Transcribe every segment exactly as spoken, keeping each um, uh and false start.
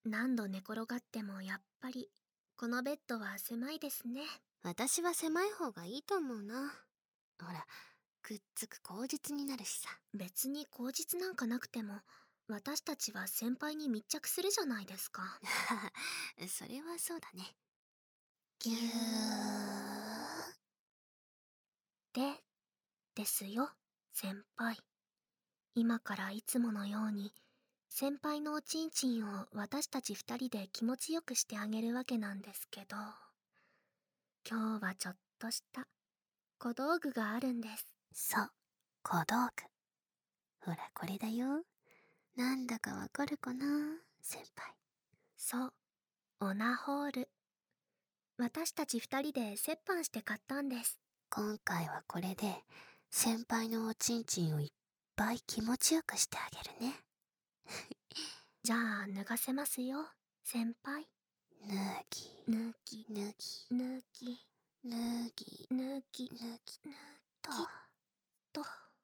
何度寝転がってもやっぱりこのベッドは狭いですね。 私は狭い方がいいと思うな。ほら、くっつく口実になるしさ。 別に口実なんかなくても私たちは先輩に密着するじゃないですか。 それはそうだね。 ぎゅーでですよ、先輩。今からいつものように先輩のおちんちんを私たち二人で気持ちよくしてあげるわけなんですけど、今日はちょっとした小道具があるんです。 そう、小道具。ほらこれだよ。なんだかわかるかな、先輩。 そう、オナホール。私たち二人で折半して買ったんです。 今回はこれで先輩のおちんちんをいっぱい気持ちよくしてあげるね。 じゃあ脱がせますよ、先輩。 脱ぎ脱ぎ脱ぎ脱ぎ脱ぎ脱ぎ脱ぎとと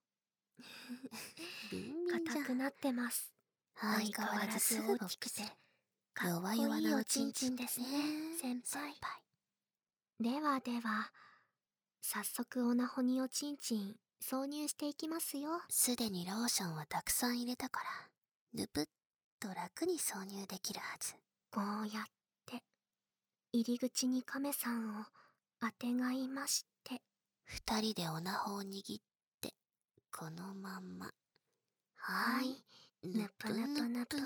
ビンビンじゃん。 硬くなってます。 相変わらずすぐ大きくてかっ弱こいいお 々なおちちんちんんちんですすでね、 ね、 先先輩。 輩。 ではでは早速オナホにおちんちん挿入していきますよ。 すでにローションはたくさん入れたからぬぷっと楽に挿入できるはず。 こうやって入り口に亀さんをあてがいまして、 二人でオナホを握ってこのまんま。 はい、 ぬぷぬぷぬぷ。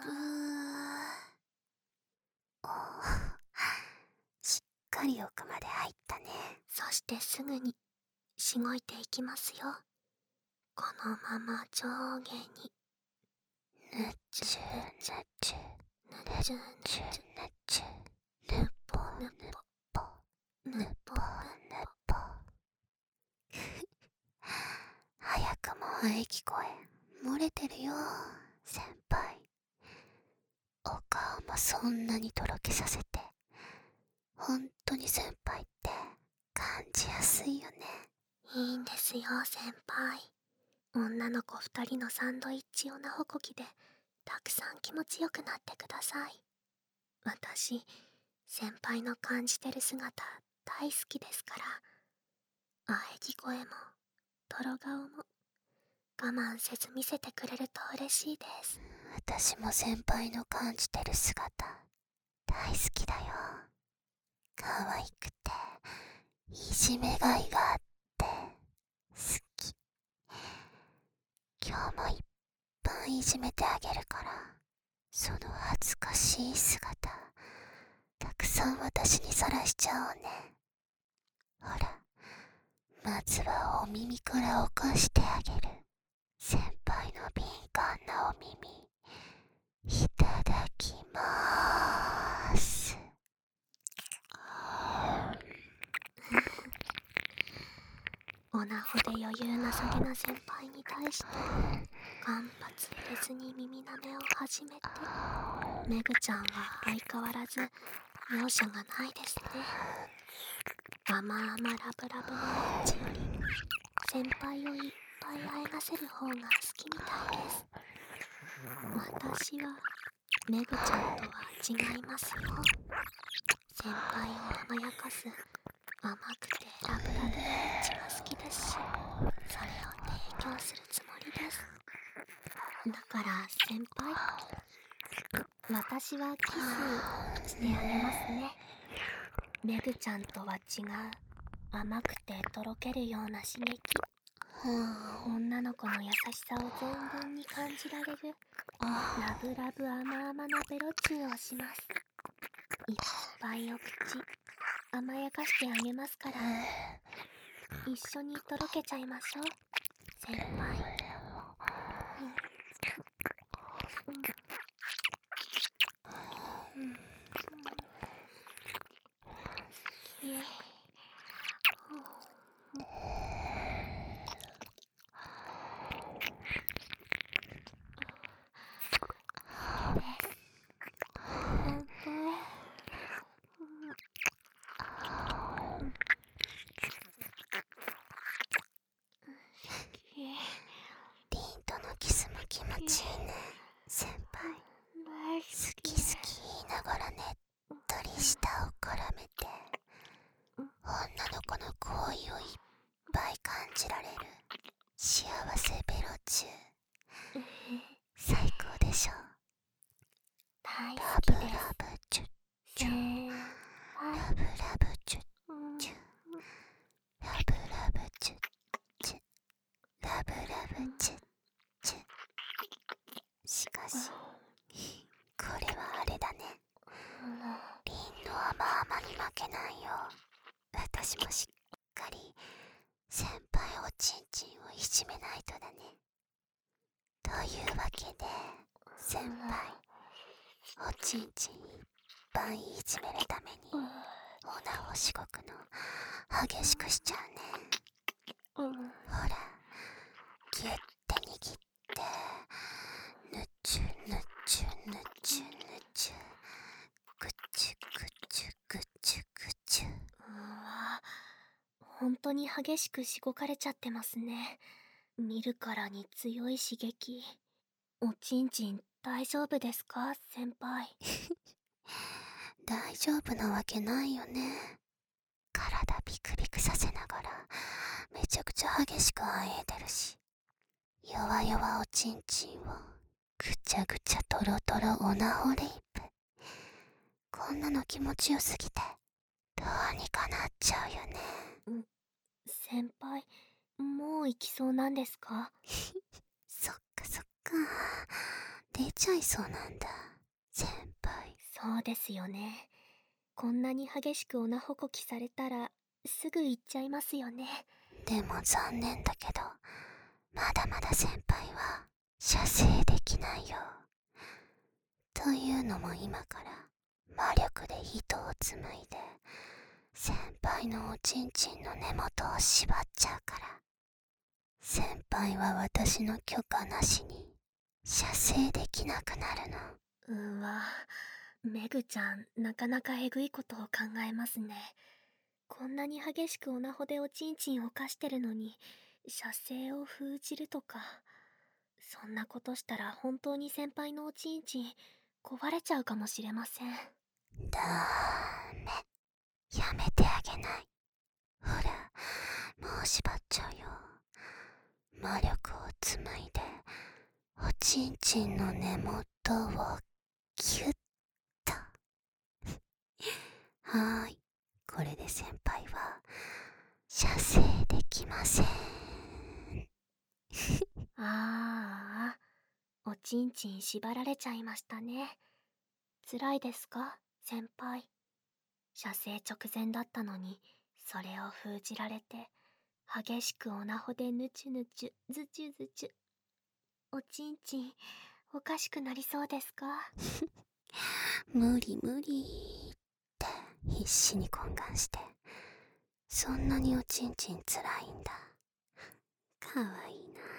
おー、しっかり奥まで入ったね。 そしてすぐにしごいていきますよ。このまま上下にぬちゅぬちゅぬちゅぬちゅちゅぬちゅぬぽぬぽぬぬぽぽぬぽ。早くも喘ぎ声漏れてるよ、先輩。お顔もそんなにとろけさせて本当に先輩って感じやすいよね。 いいんですよ、先輩。女の子二人のサンドイッチオナホコキでたくさん気持ちよくなってください。私、先輩の感じてる姿大好きですから、喘ぎ声もとろ顔も我慢せず見せてくれると嬉しいです。 私も先輩の感じてる姿大好きだよ。可愛くていじめがいがあって好き。今日もいっぱいいじめてあげるから、その恥ずかしい姿たくさん私にさらしちゃおうね。ほら、まずはお耳から起こしてあげる。先輩の敏感なお耳いただきまーす。 オナホで余裕なさげな先輩に対して間髪入れずに耳なめを始めて、メグちゃんは相変わらず容赦がないですね。甘々ラブラブのエッチより先輩をいっぱいあえがせる方が好きみたいです。私はメグちゃんとは違いますよ。先輩を甘やかす甘くてラブラブなエッチが好きですし、それを提供するつもりです。だから先輩、私はキスしてあげますね。メグちゃんとは違う甘くてとろけるような刺激、女の子の優しさを存分に感じられるラブラブ甘々なベロチューをします。いっぱいお口甘やかしてあげますから、一緒にとろけちゃいましょう、先輩。うんうんうんいえ先輩、 リンとのキスも気持ちいいね、先輩。 大好好きき好き。 せベロチュー。最高でしょ。 大ラ好きです。 ブラブチュッチュ。 先輩。 ラブラブチュッチュ。ラブラブチュッチュ。ラブラブチュッチュ。しかしこれはあれだね。リンドはマーマに負けないよ。私もしっかり先輩おちんちんをいじめないとだね。というわけで先輩おちんちんいっぱいいじめるためにおなをしごくの激しくしちゃうね。ほらギュッて握ってぬちゅぬちゅぬちゅぬちゅぐちゅぐちゅぐちゅぐちゅ。 うわ、本当に激しくしごかれちゃってますね。見るからに強い刺激。おちんちん大丈夫ですか先輩。 大丈夫なわけないよね。体ビクビクさせながらめちゃくちゃ激しくあえいでるし、弱々おちんちんをぐちゃぐちゃとろとろオナホレイプ。こんなの気持ちよすぎてどうにかなっちゃうよね。 先輩、もう行きそうなんですか？ そっかそっか、出ちゃいそうなんだ先輩。 そうですよね。こんなに激しくオナホコキされたらすぐ行っちゃいますよね。 でも残念だけどまだまだ先輩は射精できないよ。というのも今から魔力で糸を紡いで先輩のおちんちんの根元を縛っちゃうから、先輩は私の許可なしに射精できなくなるの。 うわ、メグちゃんなかなかえぐいことを考えますね。こんなに激しくオナホでおちんちんを犯してるのに射精を封じるとか、そんなことしたら本当に先輩のおちんちん壊れちゃうかもしれません。 だーめ、やめてあげない。ほらもう縛っちゃうよ。魔力を紡いでおちんちんの根元をキュッとはーい、これで先輩は射精できません。 ああ、おちんちん縛られちゃいましたね。辛いですか先輩。射精直前だったのにそれを封じられて激しくオナホでヌチュヌチュズチュズチュ。おちんちんおかしくなりそうですか？ 無理無理って必死に懇願して、そんなにおちんちんつらいんだ。かわいいな。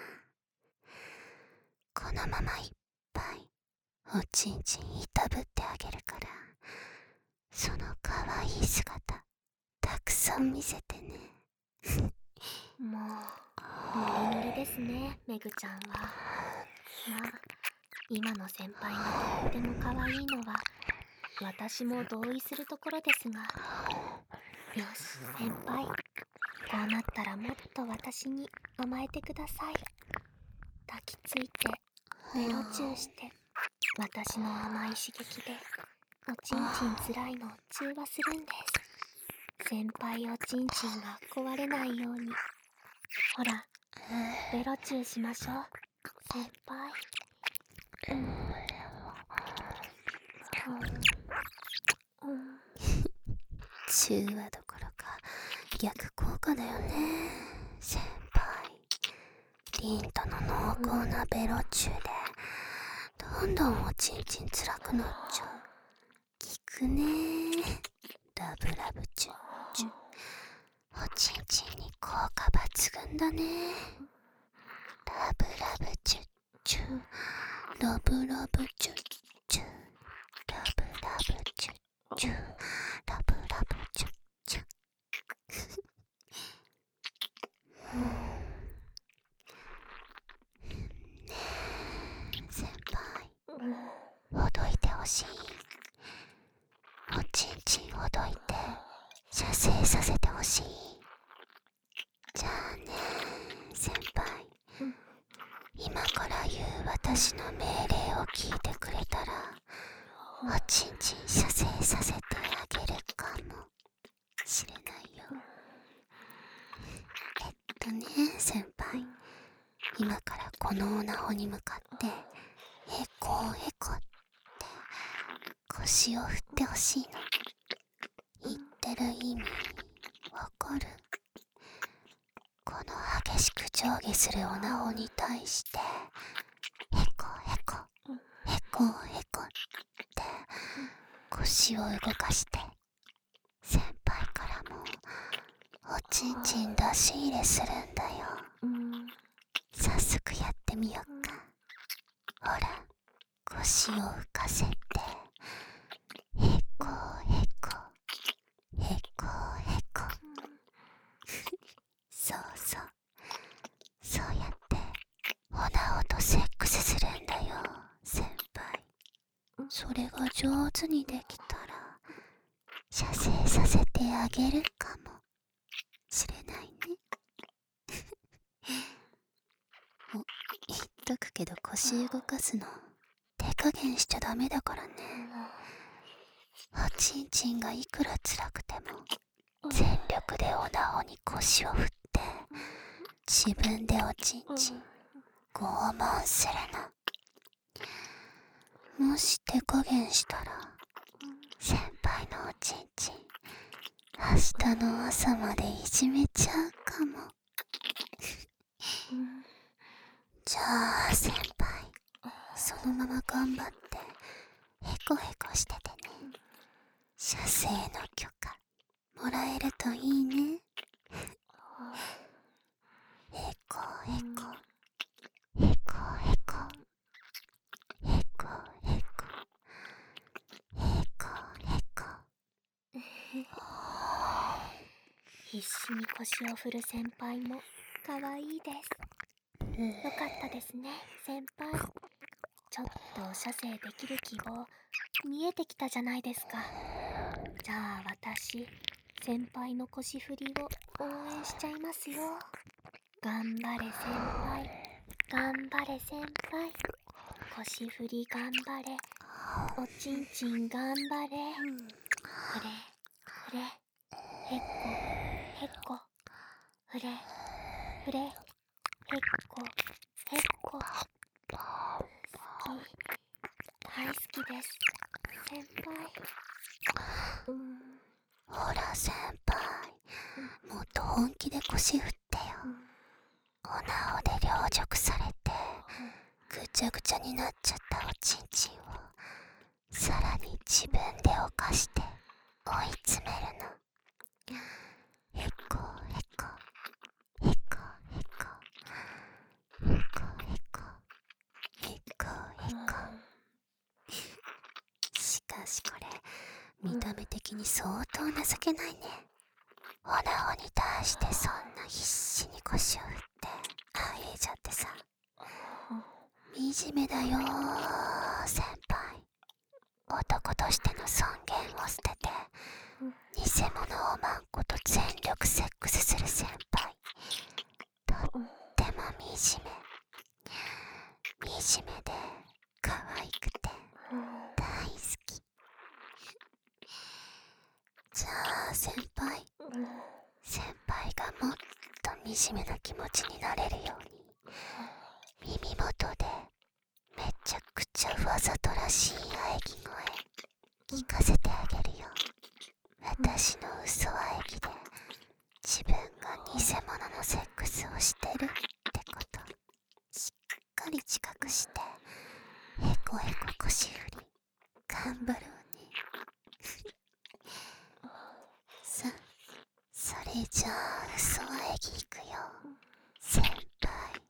このままいっぱいおちんちんいたぶってあげるから、そのかわいい姿たくさん見せてね。 もうノリノリですね、メグちゃんは。まあ今の先輩がとっても可愛いのは私も同意するところですが、よし先輩、こうなったらもっと私に甘えてください。抱きついてベロチューして私の甘い刺激でおちんちんつらいのを中和するんです。先輩おちんちんが壊れないように。ほらベロチューしましょう先輩。うん、うん、 中和どころか逆効果だよね先輩。リンとの濃厚なベロチューでどんどんおちんちんつらくなっちゃう。効くね。ラブラブチュッチュ、おちんちんに効果抜群だね。ラブラブチュッチュ、ラブラブチュッチュ、ラブラブチュッチュ、ラブラブチュッチュ。先輩、ほどいてほしい。おちんちんほどいて射精させてほしい。じゃあね先輩、 私の命令を聞いてくれたらおちんちん射精させてあげるかもしれないよ。えっとね先輩、今からこのオナホに向かってへこへこって腰を振ってほしいの。言ってる意味わかる？この激しく上下するオナホに対してへこへこへこへこって腰を動かして先輩からもおちんちん出し入れするんだよ。早速やってみよっか。ほら腰を浮かせてへこへこへこへこそうそうそうやってオナホとセックスするんだよ先輩。それが上手にできたら射精させてあげるかもしれないね。お、言っとくけど腰動かすの手加減しちゃダメだからね。おちんちんがいくら辛くても全力でオナホに腰を振って自分でおちんちん拷問するの。もし手加減したら先輩のおちんちん明日の朝までいじめちゃうかも。じゃあ先輩そのまま頑張ってへこへこしててね。射精の許可もらえるといいね。へこへこへこへこへこへこへこへこ。 必死に腰を振る先輩も可愛いです。よかったですね先輩。ちょっと射精できる希望見えてきたじゃないですか。じゃあ私先輩の腰振りを応援しちゃいますよ。頑張れ先輩頑張れ先輩。腰振り頑張れ。おちんちん頑張れ。ふれふれへっこへっこふれふれへっこへっこ。好き大好きです先輩。うん、 ほら先輩もっと本気で腰振ってよ。オナホで凌辱されてぐちゃぐちゃになっちゃったおちんちんをさらに自分で犯して追い詰めるの。へこへこへこへこへこへこへこへこ。しかしこれ見た目的に相当情けないね。オナホに対してそんな必死に腰を振ってあえいちゃってさ、惨めだよー先輩。男としての尊厳を捨てて偽物をまんこと全力セックスする先輩、とっても惨め惨めで可愛くて大好き。じゃあ先輩先輩がもっと惨めな気持ちになれるように耳元でめちゃくちゃわざとらしい喘ぎ声聞かせてあげるよ。私の嘘喘ぎで自分が偽物のセックスをしてるってことしっかり自覚してへこへこ腰振り頑張ろうね。さそれじゃあ嘘喘ぎいくよ先輩。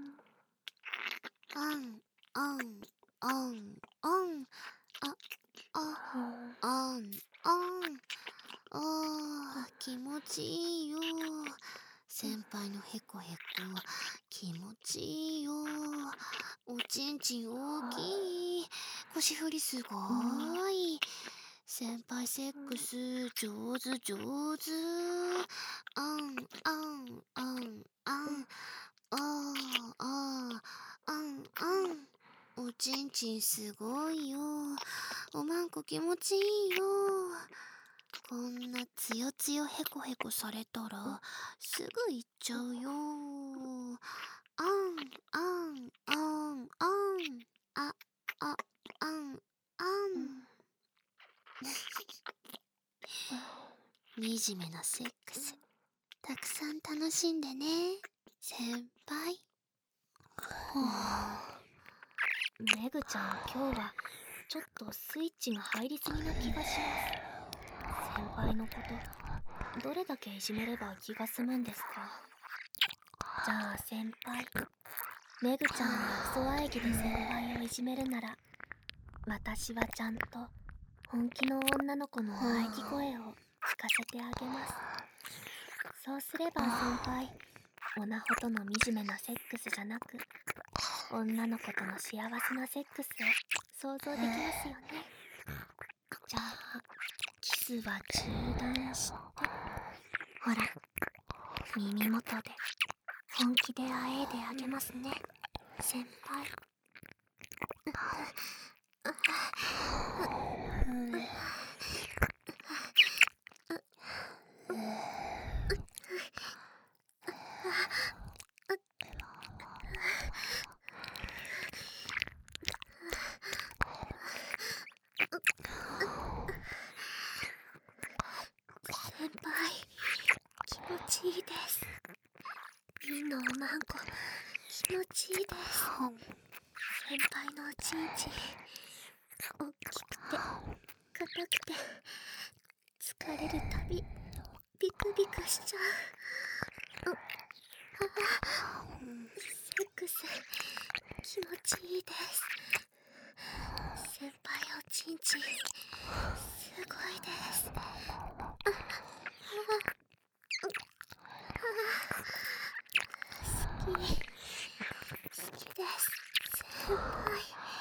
あんあんあんあんあああんあんあー気持ちいいよ先輩のへこへこ気持ちいいよ。おちんちん大きい。腰振りすごい。先輩セックス上手上手。あんあんあんあんあーあーあんあんちんすごいよ。おまんこ気持ちいいよ。こんなつよつよへこへこされたらすぐ行っちゃうよ。あんあんあんあんあああんあん惨めなセックスたくさん楽しんでね先輩。 メグちゃん、今日はちょっとスイッチが入りすぎな気がします。先輩のことどれだけいじめれば気が済むんですか？じゃあ先輩、メグちゃんが嘘喘ぎで先輩をいじめるなら、私はちゃんと本気の女の子の喘ぎ声を聞かせてあげます。そうすれば先輩、オナホとの惨めなセックスじゃなく、女の子との幸せなセックスを想像できますよね。じゃあキスは中断して、ほら耳元で本気であえいであげますね先輩。先輩、気持ちいいです。リンのおまんこ気持ちいいです。先輩のおちんちん大きくて硬くて、疲れるたびビクビクしちゃう。うあセックス気持ちいいです。先輩おちんちんすごいです。ああ好き好きです先輩。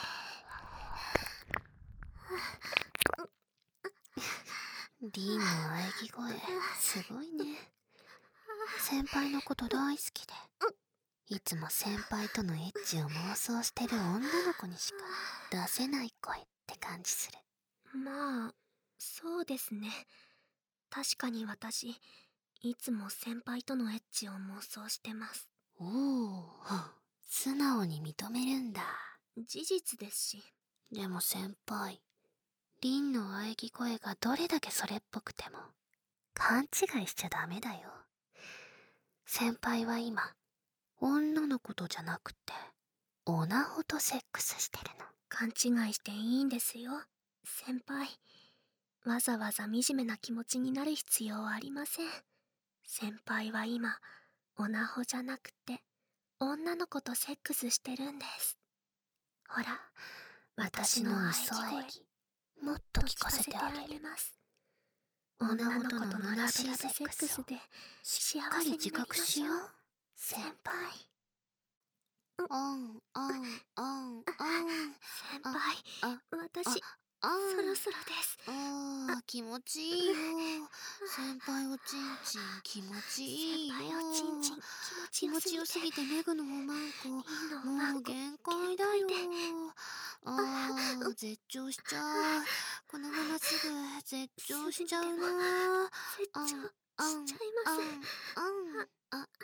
リンの喘ぎ声すごいね。先輩のこと大好きで、いつも先輩とのエッチを妄想してる女の子にしか出せない声って感じする。 まあそうですね。確かに私いつも先輩とのエッチを妄想してます。 おお、素直に認めるんだ。 事実ですし。 でも先輩、リンの喘ぎ声がどれだけそれっぽくても勘違いしちゃダメだよ。先輩は今女の子とじゃなくてオナホとセックスしてるの。 勘違いしていいんですよ先輩。わざわざ惨めな気持ちになる必要はありません。先輩は今オナホじゃなくて女の子とセックスしてるんです。ほら私の嘘喘ぎもっと聞かせてあげます。女の子とのラブラブセックスで幸せになりましょう先輩。 あんあんあんあん。 先輩、 あ私あそろそろです。 ああ気持ちいいよ。先輩おちんちん気持ちいいよ。 先輩おちんちん気持ちよすぎてメグのおまんこもう限界だよ。ああ絶頂しちゃう。このまますぐ絶頂しちゃうな。 絶頂しちゃいます。 あんああ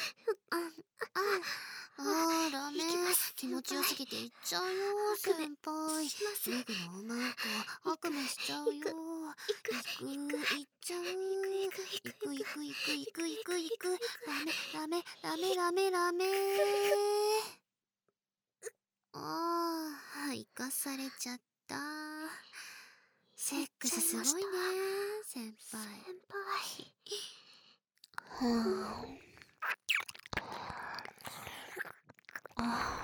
あダメ。気持ちよすぎていっちゃうよ先輩。メグのおまんこ悪夢しちゃうよ。行く行っちゃう。行く行く行く行く行く行く。ダメダメダメダメダメ。ああ生かされちゃった。セックスすごいね先輩。 先輩。 はああ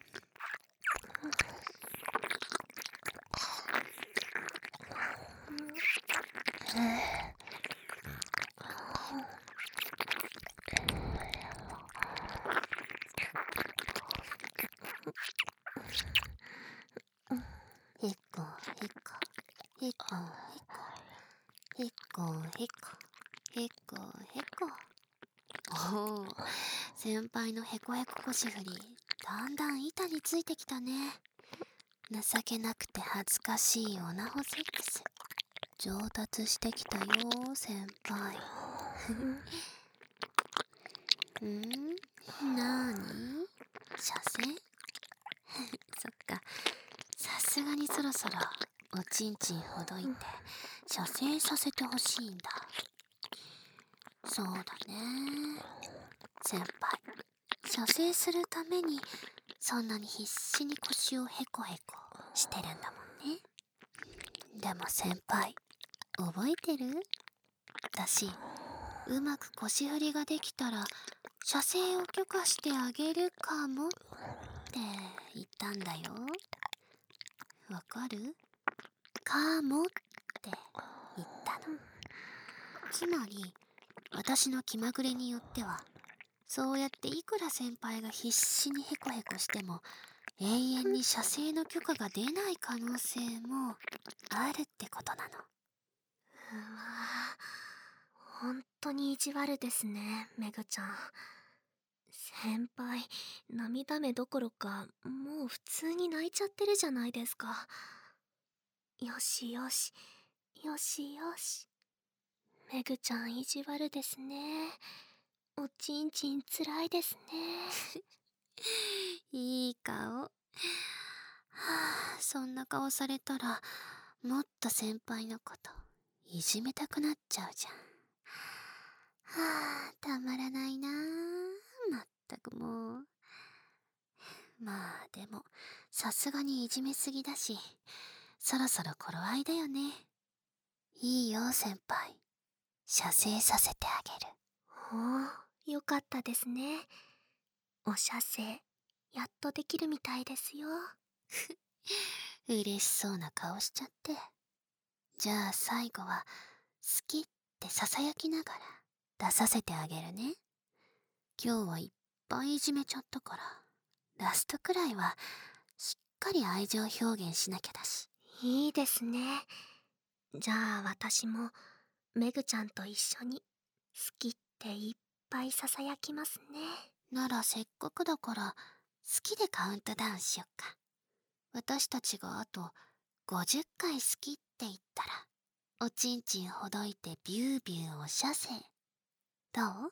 へっこへっこへっこへっこへっこへっこへっこ。おお先輩のへこへこ腰振りだんだん板についてきたね。 情けなくて恥ずかしいオナホセックス上達してきたよ先輩。ん？なーに？射精？そっか、さすがにそろそろおちんちんほどいて射精させてほしいんだ。そうだね先輩、射精するためにそんなに必死に腰をヘコヘコしてるんだもんね。でも先輩、覚えてる？私、うまく腰振りができたら射精を許可してあげるかもって言ったんだよ。わかる？かもって言ったの。つまり、私の気まぐれによっては、そうやっていくら先輩が必死にヘコヘコしても永遠に射精の許可が出ない可能性もあるってことなの。 うわぁ、ほんとに意地悪ですね、メグちゃん。先輩、涙目どころかもう普通に泣いちゃってるじゃないですか。よしよし、よしよし。メグちゃん意地悪ですね。おちんちんつらいですね。 いい顔。はあ、そんな顔されたらもっと先輩のこといじめたくなっちゃうじゃん。はあ、たまらないなあ。まったくもう。まあでもさすがにいじめすぎだし、そろそろ頃合いだよね。いいよ先輩、射精させてあげる。 おー、よかったですね。お射精やっとできるみたいですよ。 嬉しそうな顔しちゃって。じゃあ最後は好きってささやきながら出させてあげるね。今日はいっぱいいじめちゃったから、ラストくらいはしっかり愛情表現しなきゃだし。 いいですね。じゃあ私もメグちゃんと一緒に好きっていっぱいささやきますね。 ならせっかくだから好きでカウントダウンしよっか。私たちがあとごじゅっかい好きって言ったらおちんちんほどいてビュービューお射精。どう？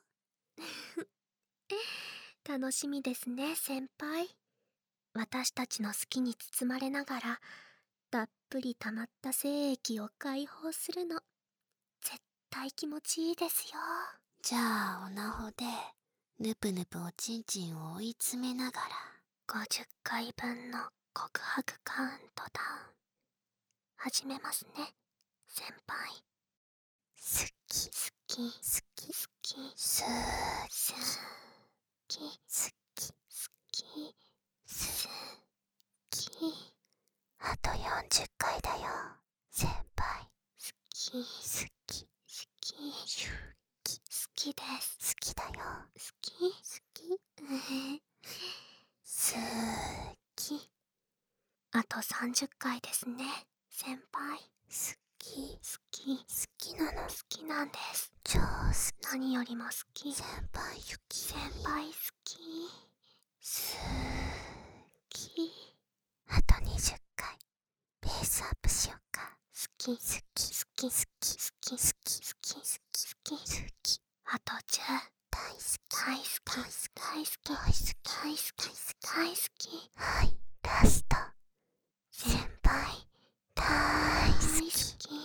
楽しみですね先輩。私たちの好きに包まれながらたっぷり溜まった精液を解放するの絶対気持ちいいですよ。 じゃあおなほでぬぷぬぷおちんちんを追い詰めながらごじゅっかいぶんの告白カウントダウン始めますね先輩。 好き好き好き好きす好き好き好き好き。 あとよんじゅっかいだよ先輩。 好き好好きき好きです好きだよ。 好き好きえ好き。あとさんじゅっかいですね先輩。 好き好き好きなの。 好きなんです。 超好き。 何よりも好き。 先輩好き。 先輩好き。 好き。 あとにじゅっかいペースアップしよっか。 好き好き好き好き好き好き好き好き好きあとじゅう。 大好き大好き大好き大好き大好き大好き大好き。 はい、ラスト。 先輩大大好好き。 き。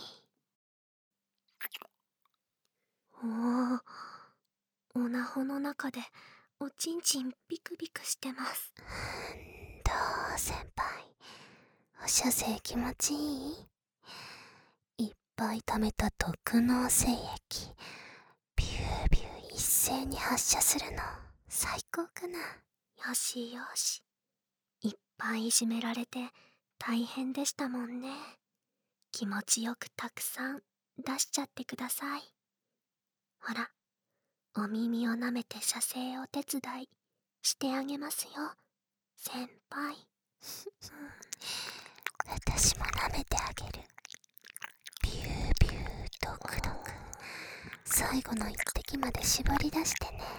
おお、おなほの中でおちんちんビクビクしてます。 どう先輩、お射精気持ちいい？いっぱい溜めた特納精液ビュービュー一斉に発射するの最高かな。 よしよし。いっぱいいじめられて大変でしたもんね。気持ちよくたくさん出しちゃってください。ほら、お耳を舐めて射精お手伝いしてあげますよ先輩。 私も舐めてあげる。ビュービュードクドク、最後の一滴まで絞り出してね。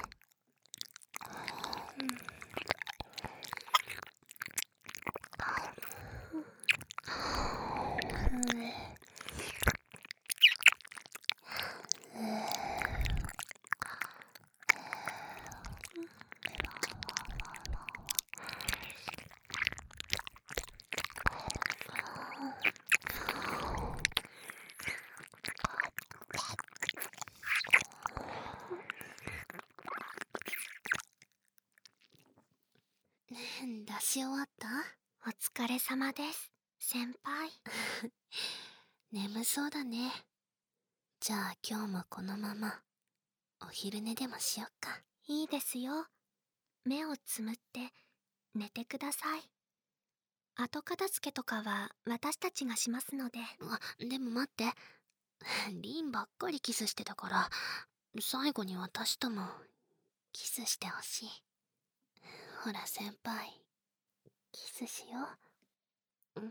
し終わった？ お疲れ様です、先輩。 眠そうだね。じゃあ今日もこのままお昼寝でもしよっか。 いいですよ。目をつむって寝てください。後片付けとかは私たちがしますので。 あ、でも待って。リンばっかりキスしてたから、最後に私ともキスしてほしい。ほら先輩、キスしよう。うん。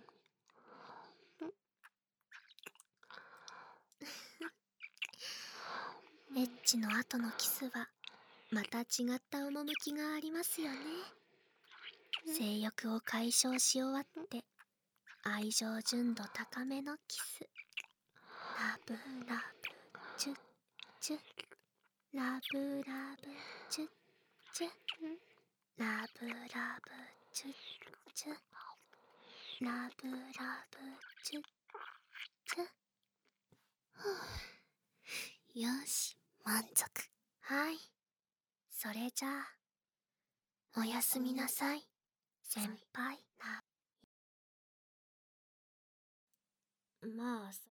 エッチの後のキスはまた違った趣がありますよね。性欲を解消し終わって愛情純度高めのキス。ラブラブチュッチュッ、ラブラブチュッチュッ、ラブラブチュッチュッ、ラブラブチュッチュッ。 よし、満足。 はい、それじゃあおやすみなさい、先輩。まあ